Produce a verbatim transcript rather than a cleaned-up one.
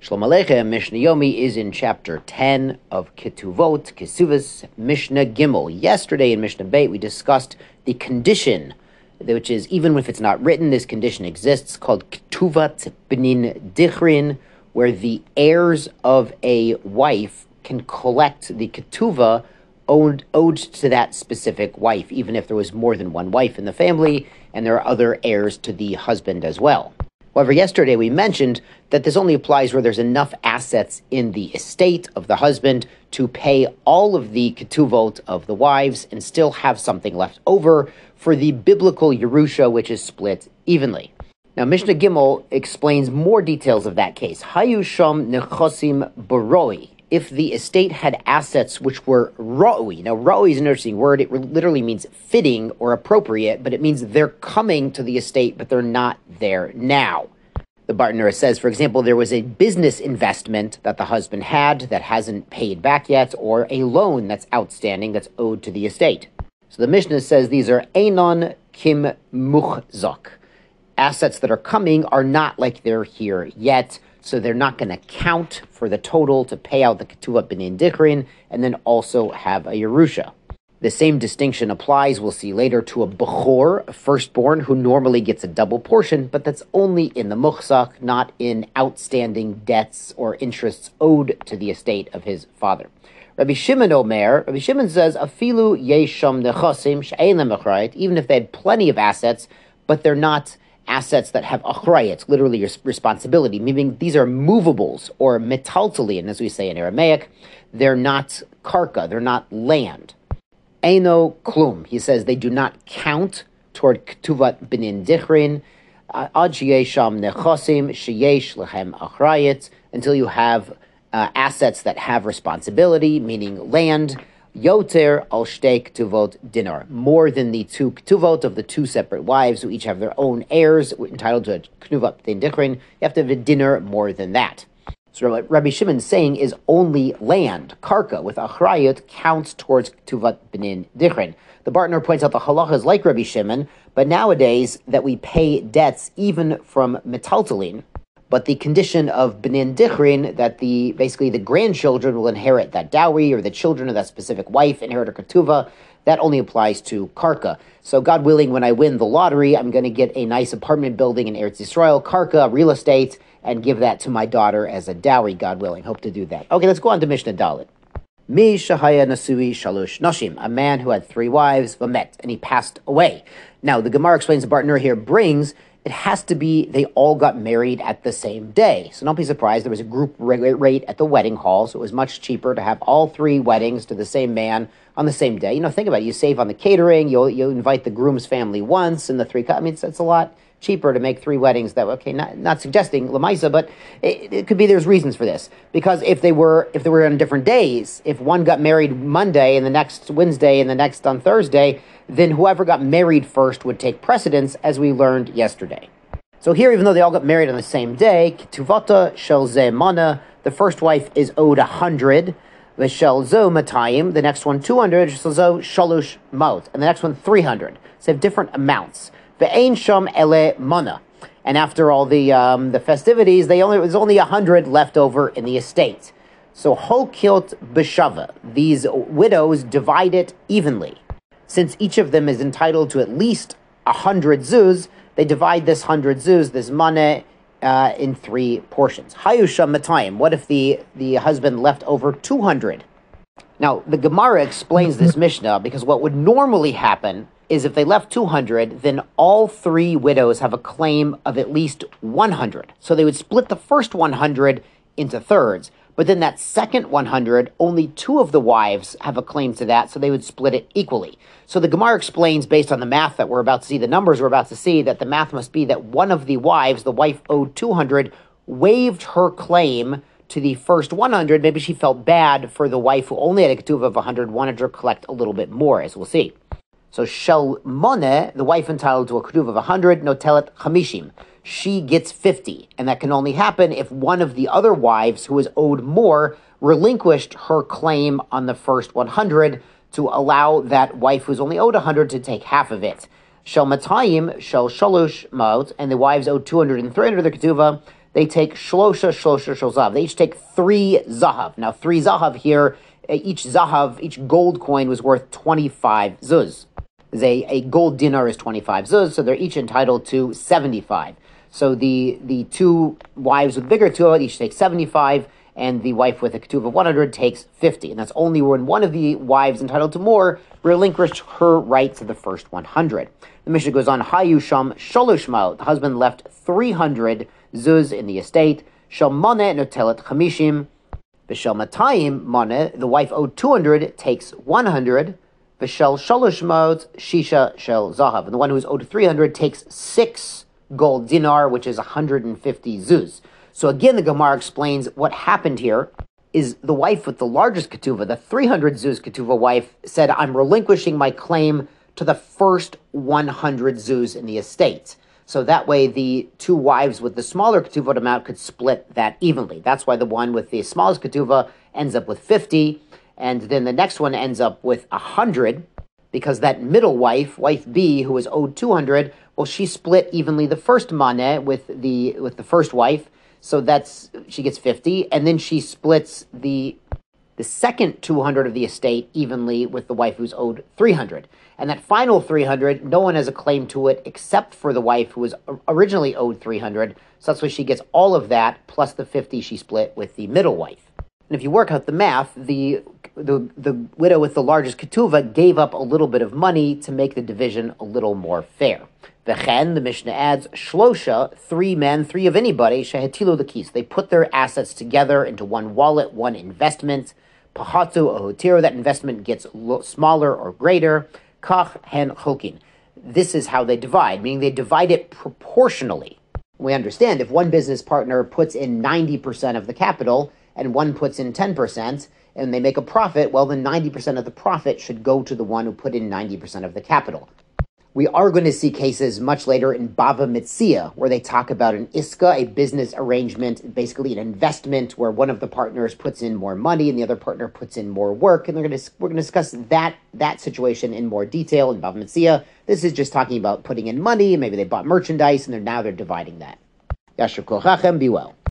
Shalom Aleichem. Mishnah Yomi is in chapter ten of Ketuvot, Kesuvos, Mishnah Gimel. Yesterday in Mishnah Beit we discussed the condition, which is, even if it's not written, this condition exists, called Ketuvat B'nin Dichrin, where the heirs of a wife can collect the Ketuva owed, owed to that specific wife, even if there was more than one wife in the family, and there are other heirs to the husband as well. However, yesterday we mentioned that this only applies where there's enough assets in the estate of the husband to pay all of the ketuvot of the wives and still have something left over for the biblical Yerusha, which is split evenly. Now, Mishnah Gimel explains more details of that case. Hayu sham nechosim baroi. If the estate had assets which were ra'ui. Now, ra'ui is an interesting word. It literally means fitting or appropriate, but it means they're coming to the estate, but they're not there now. The Bartenura says, for example, there was a business investment that the husband had that hasn't paid back yet, or a loan that's outstanding that's owed to the estate. So the Mishnah says these are einon kim muchzak. Assets that are coming are not like they're here yet, so they're not going to count for the total to pay out the Ketuvat B'nin Dichrin and then also have a Yerusha. The same distinction applies, we'll see later, to a Bechor, a firstborn, who normally gets a double portion, but that's only in the Muchzak, not in outstanding debts or interests owed to the estate of his father. Rabbi Shimon Omer, Rabbi Shimon says, Afilu yesham nechosim she'ein lem achrayit, even if they had plenty of assets, but they're not assets that have achrayit, literally your responsibility, meaning these are movables or metaltalin, as we say in Aramaic. They're not karka, they're not land. Eino klum, he says they do not count toward Ketuvat B'nin Dichrin, ad sheyesham nechosim sheyesh lehem achrayit, until you have uh, assets that have responsibility, meaning land. Yoter al shtei ketuvot dinar, more than the two ketuvot of the two separate wives who each have their own heirs entitled to a ketuvat b'nin dichrin. You have to have a dinar more than that. So what Rabbi Shimon is saying is only land, karka, with achrayut counts towards ketuvat b'nin dichrin. The Bartenura points out the halacha is like Rabbi Shimon, but nowadays that we pay debts even from metaltalin, but the condition of B'nin Dichrin, that the basically the grandchildren will inherit that dowry, or the children of that specific wife inherit a ketuva, that only applies to karka. So God willing, when I win the lottery, I'm going to get a nice apartment building in Eretz Yisrael, karka, real estate, and give that to my daughter as a dowry, God willing. Hope to do that. Okay, let's go on to Mishnah Dalet. Mi shahaya nasui shalosh nashim, a man who had three wives, vamet, and he passed away. Now, the Gemara explains, the Bartenura here brings, it has to be they all got married at the same day. So don't be surprised. There was a group rate at the wedding hall, so it was much cheaper to have all three weddings to the same man on the same day. You know, think about it. You save on the catering. You'll you invite the groom's family once, and the three. I mean, it's, it's a lot cheaper to make three weddings that way. Okay, not not suggesting Lamaisa, but it, it could be there's reasons for this. Because if they were if they were on different days, if one got married Monday and the next Wednesday and the next on Thursday, then whoever got married first would take precedence, as we learned yesterday. So here, even though they all got married on the same day, Ketuvata shel ze mana, the first wife is owed a hundred, v'shel zo matayim, the next one two hundred, shel zo shalosh maot, and the next one three hundred. So they have different amounts. Ve'ein sham ele mana, and after all the um, the festivities, they only there's only a hundred left over in the estate. So hokilt b'shava, these widows divide it evenly. Since each of them is entitled to at least a hundred zuz, they divide this hundred zuz, this money, uh, in three portions. Hayusha matayim. What if the, the husband left over two hundred? Now, the Gemara explains this Mishnah because what would normally happen is if they left two hundred, then all three widows have a claim of at least one hundred. So they would split the first one hundred into thirds. But then that second one hundred, only two of the wives have a claim to that, so they would split it equally. So the Gemara explains, based on the math that we're about to see, the numbers we're about to see, that the math must be that one of the wives, the wife owed two hundred, waived her claim to the first one hundred. Maybe she felt bad for the wife who only had a ketuvah of one hundred, wanted her to collect a little bit more, as we'll see. So shel moneh, the wife entitled to a ketuvah of one hundred, notelet chamishim. She gets fifty, and that can only happen if one of the other wives who was owed more relinquished her claim on the first one hundred to allow that wife who's only owed one hundred to take half of it. Shel matayim, shel shalosh maot, and the wives owed two hundred and three hundred of the ketuvah, they take shlosha shlosha shel zahav. They each take three zahav. Now, three zahav here, each zahav, each gold coin was worth twenty-five zuz. A, a gold dinar is twenty-five zuz, so they're each entitled to seventy-five. So the, the two wives with bigger tuvot each take seventy-five, and the wife with a ketuvah of one hundred takes fifty. And that's only when one of the wives entitled to more relinquished her right to the first one hundred. The Mishnah goes on, Hayu sham shalosh ma'ot. The husband left three hundred zuz in the estate. Shal maneh notelet chamishim. V'shal matayim maneh, the wife owed two hundred, takes one hundred. V'shal shalosh ma'ot shisha shel zahav. And the one who's owed three hundred takes six gold dinar, which is one hundred fifty zuz. So again, the Gemara explains what happened here is the wife with the largest ketuvah, the three hundred zuz ketuvah wife, said, I'm relinquishing my claim to the first one hundred zuz in the estate. So that way the two wives with the smaller ketuvah amount could split that evenly. That's why the one with the smallest ketuvah ends up with fifty, and then the next one ends up with one hundred, because that middle wife, wife B, who was owed two hundred, well, she split evenly the first maneh with the with the first wife, so that's, she gets fifty, and then she splits the the second two hundred of the estate evenly with the wife who's owed three hundred. And that final three hundred, no one has a claim to it except for the wife who was originally owed three hundred, so that's why she gets all of that plus the fifty she split with the middle wife. And if you work out the math, the the, the widow with the largest ketuvah gave up a little bit of money to make the division a little more fair. V'chen, the Mishnah adds, shlosha, three men, three of anybody, shehetilu the keys. They put their assets together into one wallet, one investment. Pahatu ohotiro, that investment gets lo- smaller or greater. Kach hen chokin. This is how they divide, meaning they divide it proportionally. We understand if one business partner puts in ninety percent of the capital and one puts in ten percent, and they make a profit, well, then ninety percent of the profit should go to the one who put in ninety percent of the capital. We are going to see cases much later in Bava Metzia, where they talk about an iska, a business arrangement, basically an investment where one of the partners puts in more money and the other partner puts in more work. And they're going to, we're going to discuss that, that situation in more detail in Bava Metzia. This is just talking about putting in money. Maybe they bought merchandise and they're now they're dividing that. Yashar Kochachem, be well.